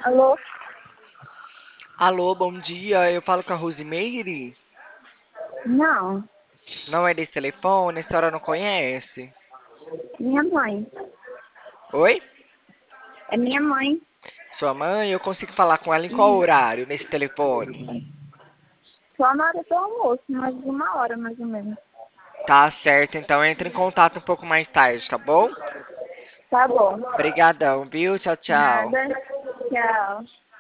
Alô? Alô, bom dia. Eu falo com a Rosimeire. Não, Não é desse telefone? A senhora não conhece? minha mãe. Oi? É minha mãe. Sua mãe? Eu consigo falar com ela em qual horário nesse telefone? Só na hora do almoço, mais de 1 hora mais ou menos. Tá certo, então entre em contato um pouco mais tarde, tá bom? Tá bom. Obrigadão, viu? Tchau, tchau. Nada. Tchau.